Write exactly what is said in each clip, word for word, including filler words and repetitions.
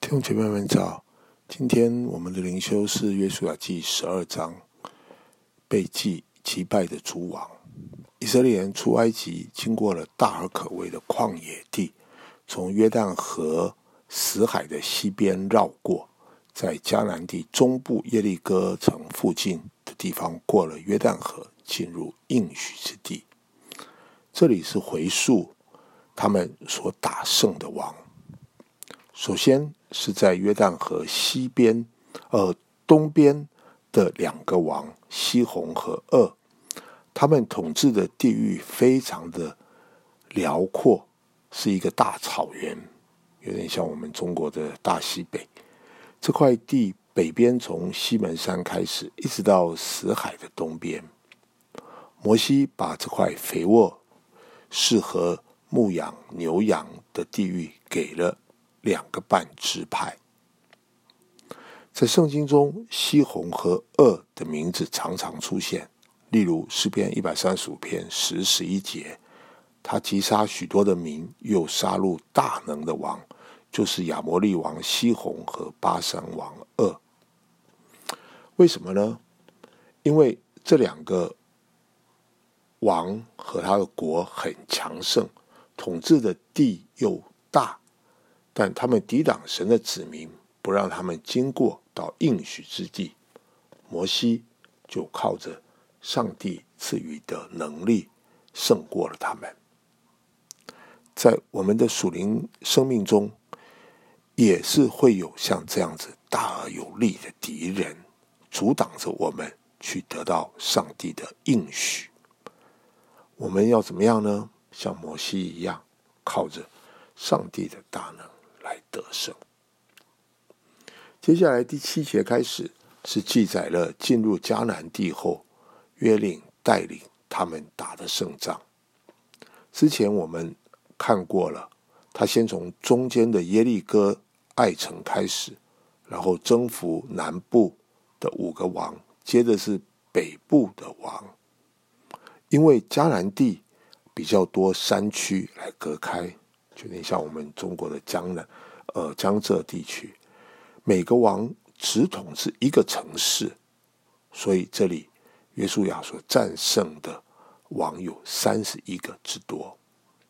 弟兄姐妹们早，今天我们的灵修是约书亚记十二章，被祭击败的诸王。以色列人出埃及，经过了大而可畏的旷野地，从约旦河死海的西边绕过，在迦南地中部耶利哥城附近的地方过了约旦河，进入应许之地。这里是回溯他们所打胜的王。首先是在约旦河西边呃东边的两个王西宏和噩，他们统治的地域非常的辽阔，是一个大草原，有点像我们中国的大西北。这块地北边从西门山开始，一直到死海的东边。摩西把这块肥沃适合牧养牛羊的地域给了两个半支派。在圣经中，西宏和噩的名字常常出现，例如诗篇一百三十五篇十、十一节，他击杀许多的民，又杀戮大能的王，就是亚摩利王西宏和巴珊王噩。为什么呢？因为这两个王和他的国很强盛，统治的地又大，但他们抵挡神的子民，不让他们经过到应许之地。摩西就靠着上帝赐予的能力胜过了他们。在我们的属灵生命中，也是会有像这样子大而有力的敌人阻挡着我们去得到上帝的应许。我们要怎么样呢？像摩西一样，靠着上帝的大能来得胜。接下来第七节开始是记载了进入迦南地后，约领带领他们打的胜仗。之前我们看过了，他先从中间的耶利哥爱城开始，然后征服南部的五个王，接着是北部的王。因为迦南地比较多山区来隔开，就有点像我们中国的江南呃江浙地区，每个王只统治一个城市，所以这里约书亚所战胜的王有三十一个之多。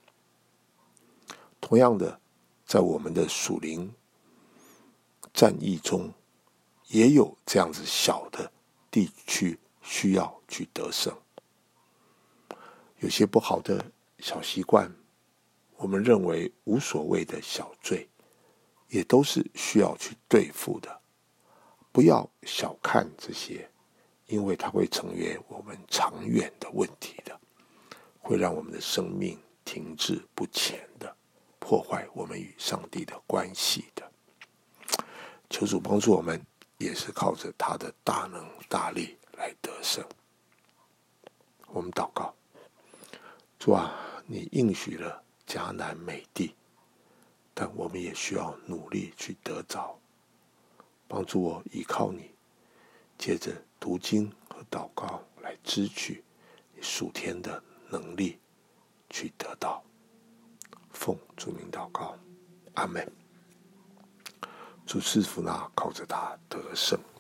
同样的，在我们的属灵战役中，也有这样子小的地区需要去得胜。有些不好的小习惯，我们认为无所谓的小罪，也都是需要去对付的。不要小看这些，因为它会成为我们长远的问题的，会让我们的生命停滞不前的，破坏我们与上帝的关系的。求主帮助我们，也是靠着他的大能大力来得胜。我们祷告。主啊，你应许了迦南美地，但我们也需要努力去得着。帮助我依靠你，借着读经和祷告来支取你属天的能力去得到。奉主名祷告，阿们。主赐福那靠着他得胜。